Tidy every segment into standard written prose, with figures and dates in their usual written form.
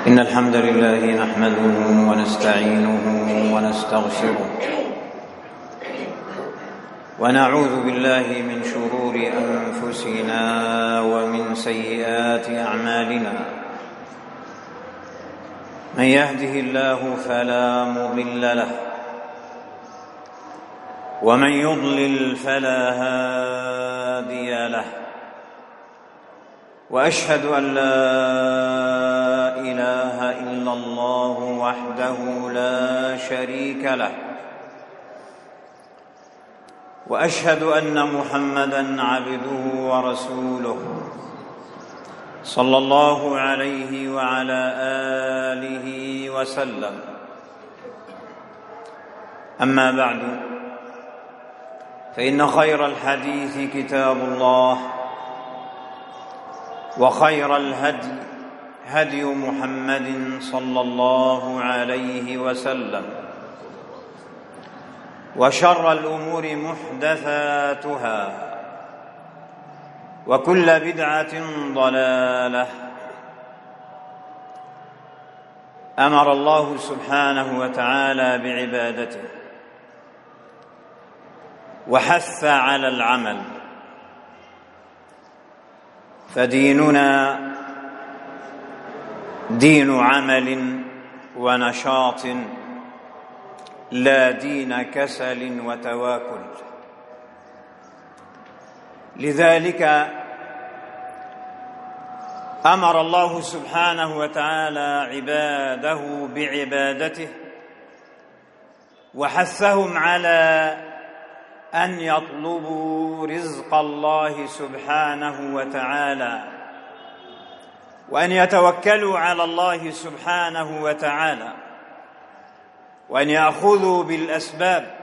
إن الحمد لله نحمده ونستعينه ونستغفره ونعوذ بالله من شرور أنفسنا ومن سيئات أعمالنا. من يهده الله فلا مضل له ومن يضلل فلا هادي له، وأشهد أن لا إله إلا الله وحده لا شريك له، وأشهد أن محمدًا عبده ورسوله صلى الله عليه وعلى آله وسلم. أما بعد، فإن خير الحديث كتاب الله، وخير الهدي هدي محمد صلى الله عليه وسلم، وشر الأمور محدثاتها، وكل بدعة ضلالة. أمر الله سبحانه وتعالى بعبادته وحث على العمل، فديننا دين عمل ونشاط، لا دين كسل وتواكل. لذلك أمر الله سبحانه وتعالى عباده بعبادته، وحثهم على أن يطلبوا رزق الله سبحانه وتعالى، وأن يتوكلوا على الله سبحانه وتعالى، وأن يأخذوا بالأسباب.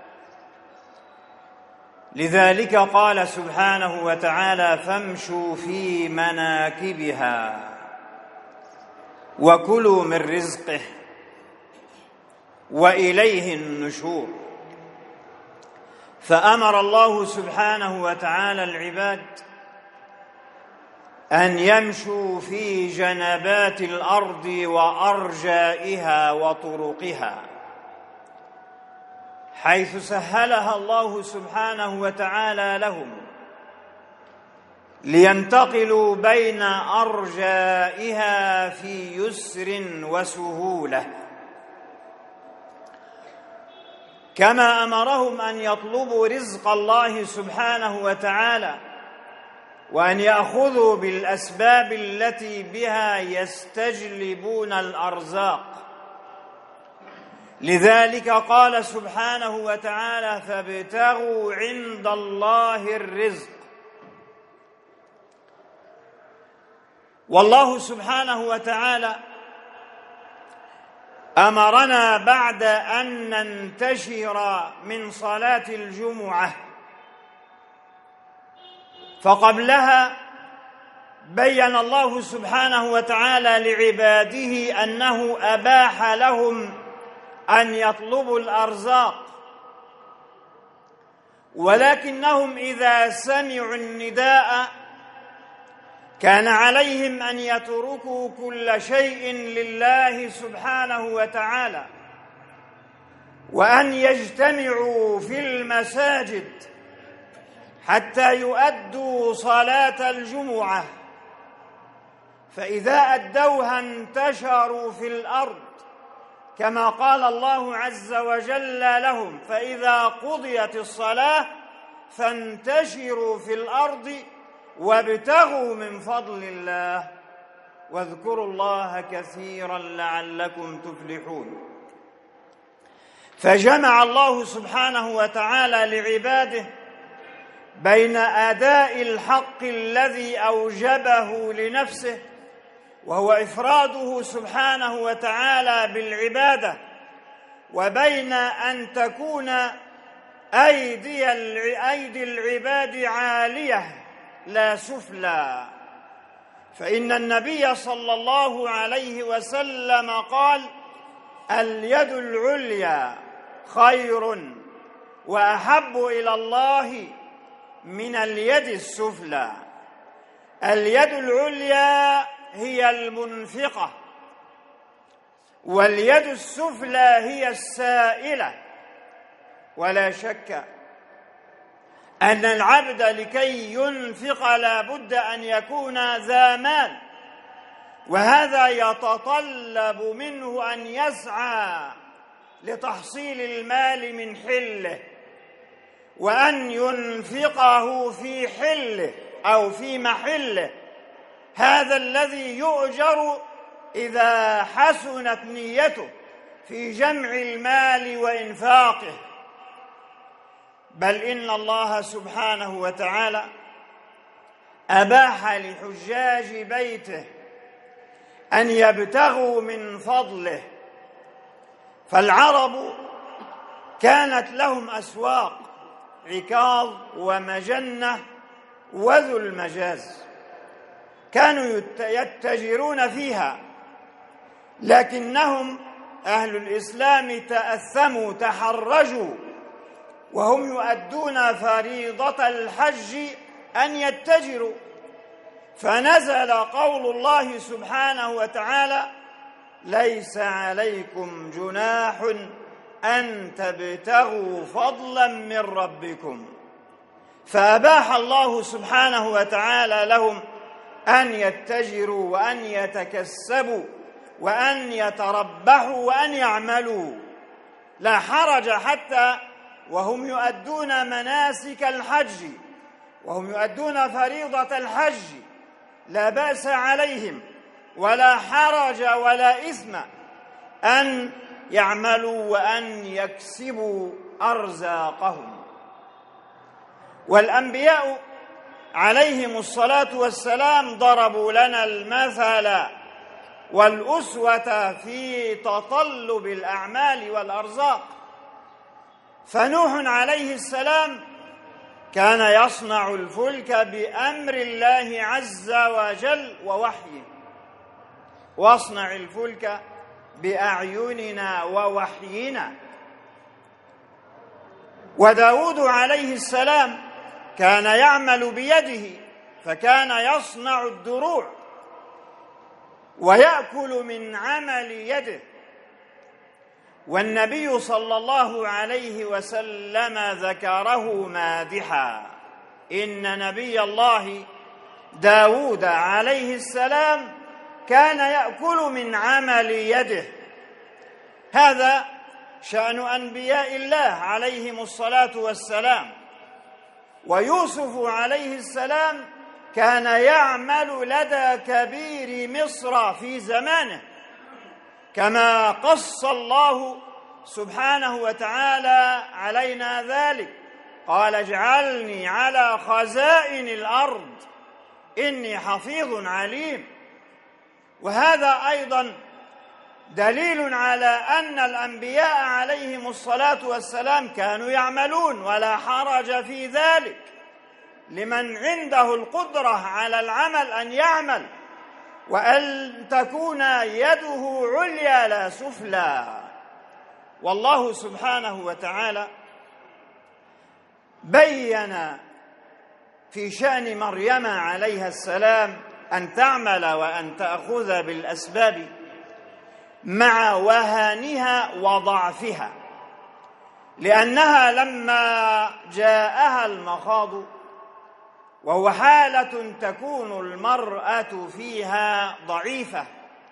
لذلك قال سبحانه وتعالى: فامشوا في مناكبها وكلوا من رزقه وإليه النشور. فأمر الله سبحانه وتعالى العباد أن يمشوا في جنبات الأرض وأرجائها وطرقها، حيث سهلها الله سبحانه وتعالى لهم لينتقلوا بين أرجائها في يسر وسهولة، كما أمرهم أن يطلبوا رزق الله سبحانه وتعالى، وأن يأخذوا بالأسباب التي بها يستجلبون الأرزاق. لذلك قال سبحانه وتعالى: فابتغوا عند الله الرزق. والله سبحانه وتعالى أمرنا بعد أن ننتشر من صلاة الجمعة، فقبلها بيّن الله سبحانه وتعالى لعباده أنه أباح لهم أن يطلبوا الأرزاق، ولكنهم إذا سمعوا النداء كان عليهم أن يتركوا كل شيء لله سبحانه وتعالى، وأن يجتمعوا في المساجد حتى يؤدوا صلاة الجمعة، فإذا أدوها انتشروا في الأرض، كما قال الله عز وجل لهم: فإذا قضيت الصلاة فانتشروا في الأرض وابتغوا من فضل الله واذكروا الله كثيرا لعلكم تفلحون. فجمع الله سبحانه وتعالى لعباده بين أداء الحق الذي أوجبه لنفسه، وهو إفراده سبحانه وتعالى بالعبادة، وبين أن تكون أيدي العباد عالية لا سفلى. فإن النبي صلى الله عليه وسلم قال: اليد العليا خير وأحب إلى الله من اليد السفلى. اليد العليا هي المنفقة واليد السفلى هي السائلة. ولا شك أن العبد لكي ينفق لا بد أن يكون ذا مال، وهذا يتطلب منه أن يسعى لتحصيل المال من حله، وأن ينفقه في حله أو في محله، هذا الذي يؤجر إذا حسنت نيته في جمع المال وإنفاقه. بل إن الله سبحانه وتعالى أباح لحجاج بيته أن يبتغوا من فضله. فالعرب كانت لهم أسواق، عكاظ ومجنة وذو المجاز، كانوا يتجرون فيها، لكنهم أهل الإسلام تأثموا تحرجوا وهم يؤدون فريضة الحج أن يتجروا، فنزل قول الله سبحانه وتعالى: ليس عليكم جناح أن تبتغوا فضلا من ربكم. فأباح الله سبحانه وتعالى لهم أن يتجروا وأن يتكسبوا وأن يتربحوا وأن يعملوا، لا حرج حتى وهم يؤدون مناسك الحج وهم يؤدون فريضة الحج، لا بأس عليهم ولا حرج ولا إثم أن يعملوا وأن يكسبوا أرزاقهم. والأنبياء عليهم الصلاة والسلام ضربوا لنا المثل والأسوة في تطلب الأعمال والأرزاق. فنوح عليه السلام كان يصنع الفلك بأمر الله عز وجل ووحيه، واصنع الفلك بأعيننا ووحينا. وداود عليه السلام كان يعمل بيده، فكان يصنع الدروع ويأكل من عمل يده. والنبي صلى الله عليه وسلم ذكره مادحا: إن نبي الله داود عليه السلام كان يأكل من عمل يده. هذا شأن أنبياء الله عليهم الصلاة والسلام. ويوسف عليه السلام كان يعمل لدى كبير مصر في زمانه، كما قص الله سبحانه وتعالى علينا ذلك: قال: اجعلني على خزائن الأرض إني حفيظ عليم. وهذا أيضا دليل على أن الأنبياء عليهم الصلاة والسلام كانوا يعملون، ولا حرج في ذلك لمن عنده القدرة على العمل أن يعمل، وأن تكون يده عليا لا سفلى. والله سبحانه وتعالى بين في شأن مريم عليها السلام أن تعمل وأن تأخذ بالأسباب مع وهانها وضعفها، لأنها لما جاءها المخاض، وهو حالة تكون المرأة فيها ضعيفة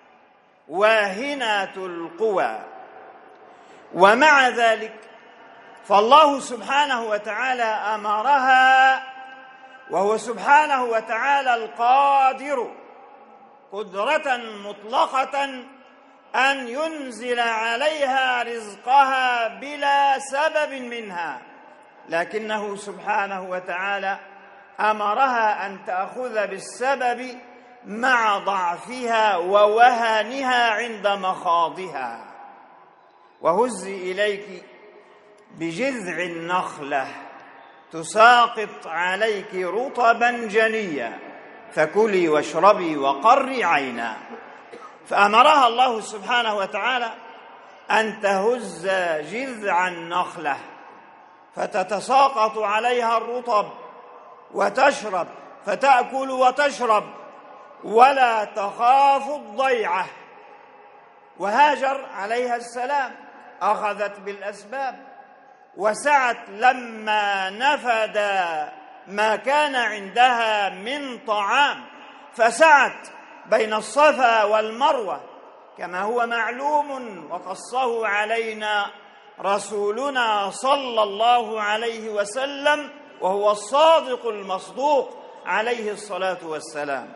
واهنة القوى، ومع ذلك فالله سبحانه وتعالى أمرها، وهو سبحانه وتعالى القادر قدرة مطلقة أن ينزل عليها رزقها بلا سبب منها، لكنه سبحانه وتعالى أمرها أن تأخذ بالسبب مع ضعفها ووهنها عند مخاضها. وهزي إليك بجذع النخلة تساقط عليك رطبا جنيا فكلي واشربي وقري عينا. فأمرها الله سبحانه وتعالى أن تهز جذع النخلة فتتساقط عليها الرطب وتشرب، فتأكل وتشرب ولا تخاف الضيعة. وهاجر عليها السلام، أخذت بالأسباب وسعت لما نفد ما كان عندها من طعام، فسعت بين الصفا والمروة كما هو معلوم وقصه علينا رسولنا صلى الله عليه وسلم وهو الصادق المصدوق عليه الصلاة والسلام.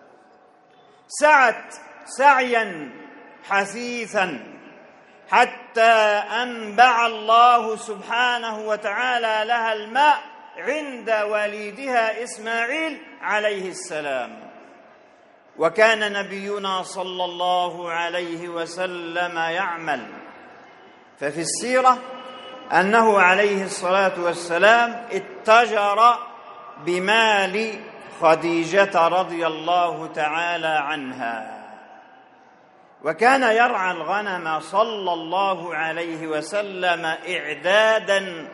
سعت سعيا حثيثا حتى أنبع الله سبحانه وتعالى لها الماء عند وليدها إسماعيل عليه السلام. وكان نبينا صلى الله عليه وسلم يعمل، ففي السيرة أنه عليه الصلاة والسلام اتجر بمال خديجة رضي الله تعالى عنها، وكان يرعى الغنم صلى الله عليه وسلم إعداداً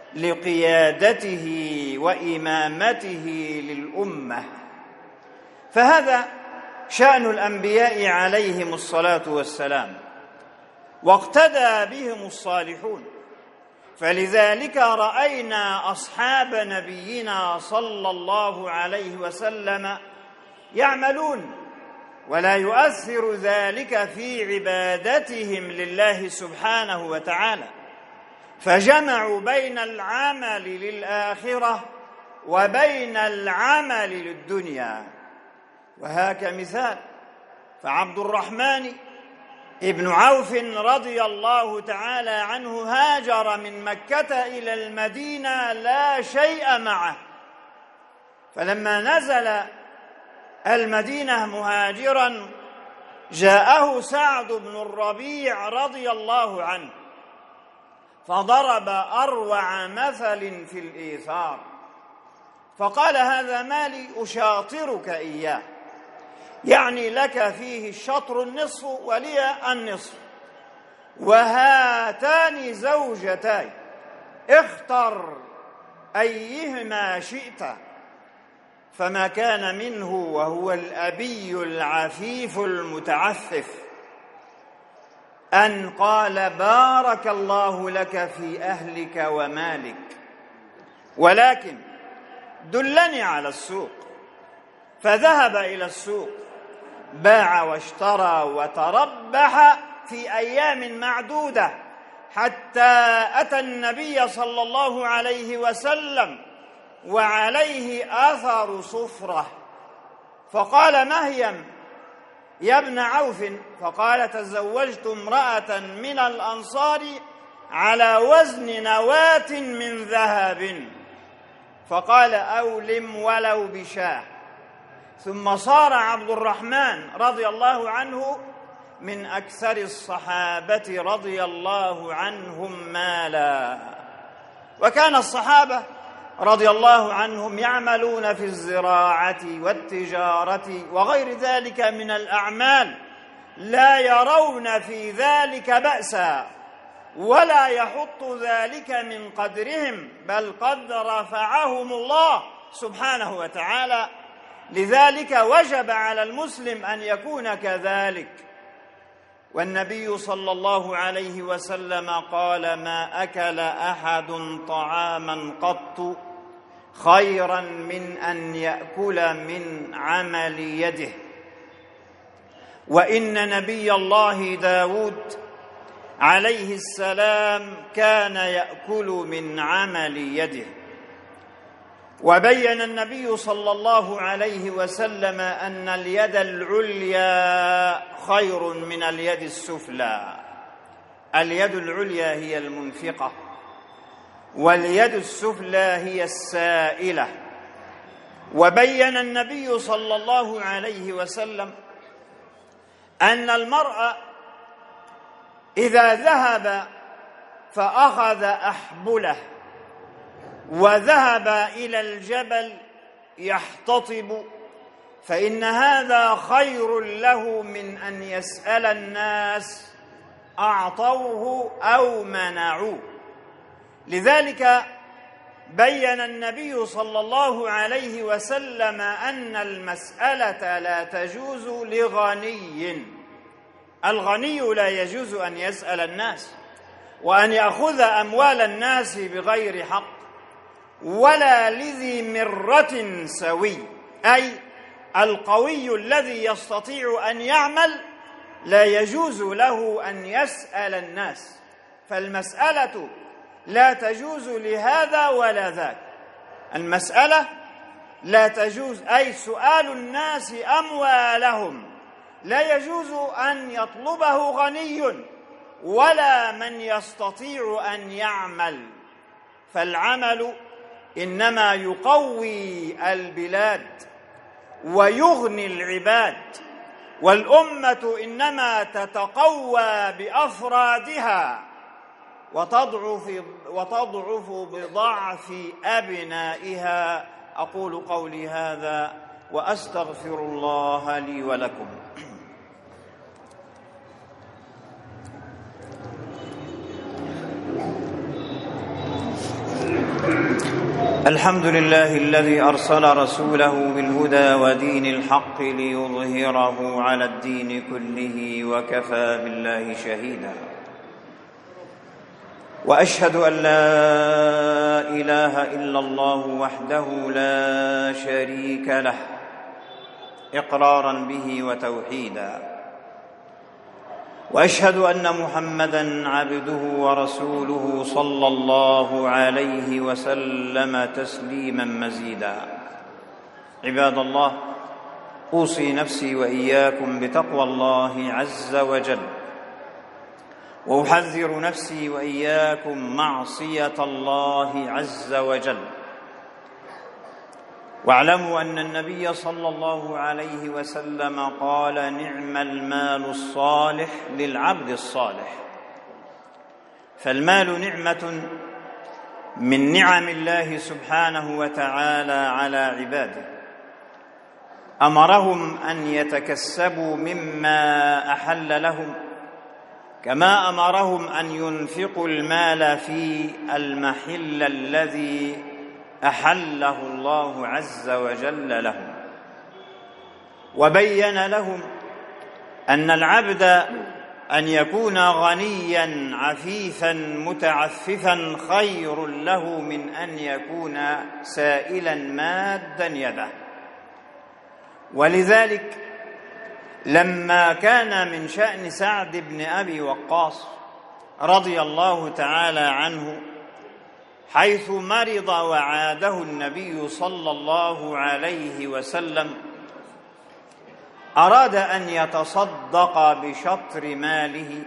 لقيادته وإمامته للأمة. فهذا شأن الأنبياء عليهم الصلاة والسلام، واقتدى بهم الصالحون، فلذلك رأينا أصحاب نبينا صلى الله عليه وسلم يعملون، ولا يؤثر ذلك في عبادتهم لله سبحانه وتعالى، فجمعوا بين العمل للآخرة وبين العمل للدنيا. وهاك مثال، فعبد الرحمن ابن عوف رضي الله تعالى عنه هاجر من مكة إلى المدينة لا شيء معه، فلما نزل المدينة مهاجرا جاءه سعد بن الربيع رضي الله عنه فضرب أروع مثل في الإيثار، فقال: هذا مالي أشاطرك إياه، يعني لك فيه الشطر النصف ولي النصف، وهاتان زوجتاي، اختر أيهما شئت. فما كان منه وهو الأبي العفيف المتعفف أن قال: بارك الله لك في أهلك ومالك، ولكن دلني على السوق. فذهب إلى السوق، باع واشترى وتربح في أيام معدودة حتى أتى النبي صلى الله عليه وسلم وعليه أثر صفرة، فقال: ما هي يا ابن عوف؟ فقال: تزوجت امرأة من الأنصار على وزن نواة من ذهب. فقال: أولم ولو بشاه. ثم صار عبد الرحمن رضي الله عنه من أكثر الصحابة رضي الله عنهم مالا. وكان الصحابة رضي الله عنهم يعملون في الزراعة والتجارة وغير ذلك من الأعمال، لا يرون في ذلك بأسا ولا يحط ذلك من قدرهم، بل قد رفعهم الله سبحانه وتعالى. لذلك وجب على المسلم أن يكون كذلك. والنبي صلى الله عليه وسلم قال: ما أكل أحد طعاما قط خيرا من أن يأكل من عمل يده. وإن نبي الله داود عليه السلام كان يأكل من عمل يده. وبين النبي صلى الله عليه وسلم أن اليد العليا خير من اليد السفلى. اليد العليا هي المنفقة، واليد السفلى هي السائلة. وبين النبي صلى الله عليه وسلم أن المرء إذا ذهب فأخذ أحبله وذهب إلى الجبل يحتطب، فإن هذا خير له من أن يسأل الناس أعطوه أو منعوه. لذلك بين النبي صلى الله عليه وسلم أن المسألة لا تجوز لغني الغني لا يجوز أن يسأل الناس وأن يأخذ أموال الناس بغير حق ولا لذي مرة سوي، أي القوي الذي يستطيع أن يعمل لا يجوز له أن يسأل الناس، فالمسألة لا تجوز لهذا ولا ذاك. المسألة لا تجوز، أي سؤال الناس أموالهم لا يجوز أن يطلبه غني ولا من يستطيع أن يعمل، فالعمل إنما يقوي البلاد ويغني العباد، والأمة إنما تتقوى بأفرادها وتضعف بضعف أبنائها. أقول قولي هذا وأستغفر الله لي ولكم. الحمد لله الذي أرسل رسوله بالهدى ودين الحق ليظهره على الدين كله وكفى بالله شهيدا، وأشهد أن لا إله إلا الله وحده لا شريك له إقرارا به وتوحيدا، وأشهد أن محمدًا عبده ورسوله صلى الله عليه وسلم تسليمًا مزيدا. عباد الله، أوصي نفسي وإياكم بتقوى الله عز وجل، وأحذر نفسي وإياكم معصية الله عز وجل. واعلموا أن النبي صلى الله عليه وسلم قال: نعم المال الصالح للعبد الصالح. فالمال نعمة من نعم الله سبحانه وتعالى على عباده، أمرهم أن يتكسبوا مما أحل لهم، كما أمرهم أن ينفقوا المال في المحل الذي أحله الله عز وجل لهم، وبين لهم أن العبد أن يكون غنياً عفيفاً متعففاً خير له من أن يكون سائلاً ماداً يده. ولذلك لما كان من شأن سعد بن أبي وقاص رضي الله تعالى عنه حيث مرض وعاده النبي صلى الله عليه وسلم، أراد أن يتصدق بشطر ماله،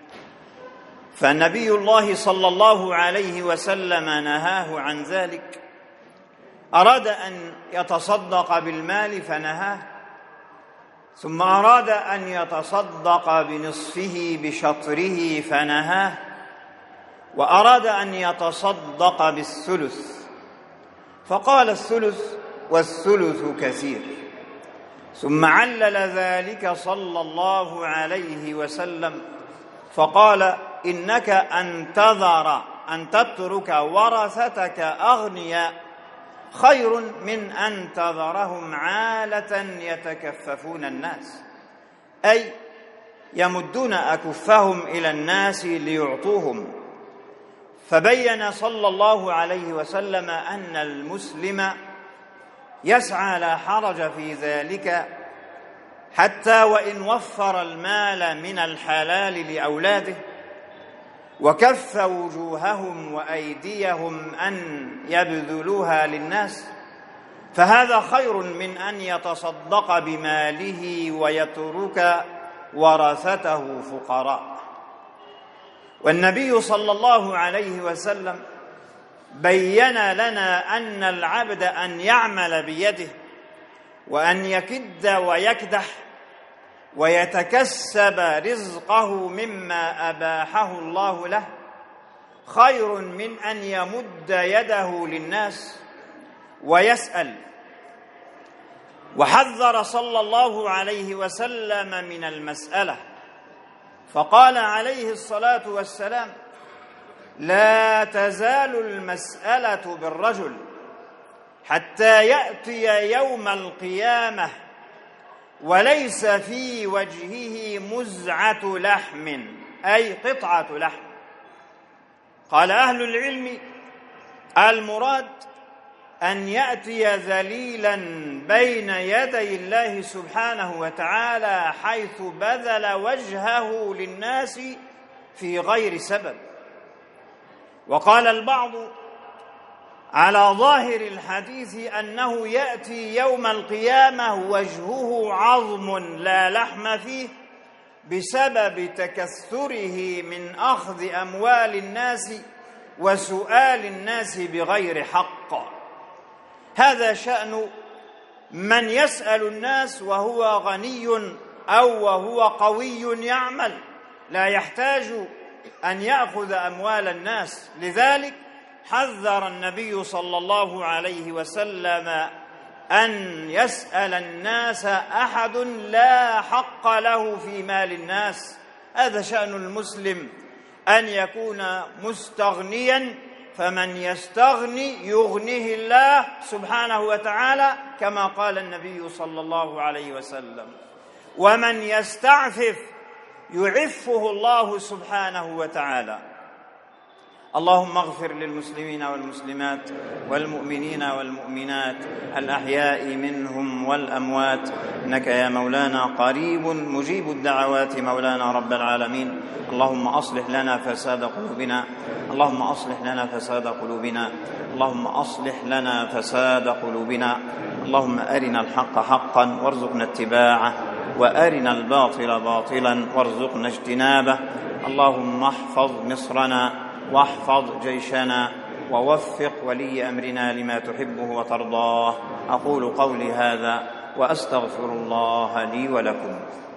فنبي الله صلى الله عليه وسلم نهاه عن ذلك. أراد أن يتصدق بالمال فنهاه، ثم أراد أن يتصدق بنصفه بشطره فنهاه، وأراد أن يتصدق بالثلث، فقال: الثلث والثلث كثير. ثم علل ذلك صلى الله عليه وسلم فقال: إنك أن تترك ورثتك أغنياء خير من أن تذرهم عالة يتكففون الناس، أي يمدون أكفهم إلى الناس ليعطوهم. فبين صلى الله عليه وسلم أن المسلم يسعى لا حرج في ذلك، حتى وإن وفر المال من الحلال لأولاده وكف وجوههم وأيديهم أن يبذلوها للناس، فهذا خير من أن يتصدق بماله ويترك ورثته فقراء. والنبي صلى الله عليه وسلم بين لنا أن العبد أن يعمل بيده وأن يكد ويكدح ويتكسب رزقه مما أباحه الله له خير من أن يمد يده للناس ويسأل. وحذر صلى الله عليه وسلم من المسألة، فقال عليه الصلاة والسلام: لا تزال المسألة بالرجل حتى يأتي يوم القيامة وليس في وجهه مزعة لحم، أي قطعة لحم. قال أهل العلم: المراد أن يأتي ذليلا بين يدي الله سبحانه وتعالى حيث بذل وجهه للناس في غير سبب. وقال البعض على ظاهر الحديث أنه يأتي يوم القيامة وجهه عظم لا لحم فيه بسبب تكثره من أخذ أموال الناس وسؤال الناس بغير حق. هذا شأن من يسأل الناس وهو غني أو وهو قوي يعمل، لا يحتاج أن يأخذ أموال الناس. لذلك حذر النبي صلى الله عليه وسلم أن يسأل الناس أحد لا حق له في مال الناس. هذا شأن المسلم، أن يكون مستغنيا، فمن يستغني يغنيه الله سبحانه وتعالى كما قال النبي صلى الله عليه وسلم، ومن يستعفف يعفه الله سبحانه وتعالى. اللهم اغفر للمسلمين والمسلمات والمؤمنين والمؤمنات الأحياء منهم والأموات، إنك يا مولانا قريب مجيب الدعوات مولانا رب العالمين. اللهم أصلح لنا فساد قلوبنا، اللهم أصلح لنا فساد قلوبنا، اللهم أصلح لنا فساد قلوبنا. اللهم أرنا الحق حقا وارزقنا اتباعه، وأرنا الباطل باطلا وارزقنا اجتنابه. اللهم احفظ مصرنا واحفظ جيشنا ووفق ولي أمرنا لما تحبه وترضاه. أقول قولي هذا وأستغفر الله لي ولكم.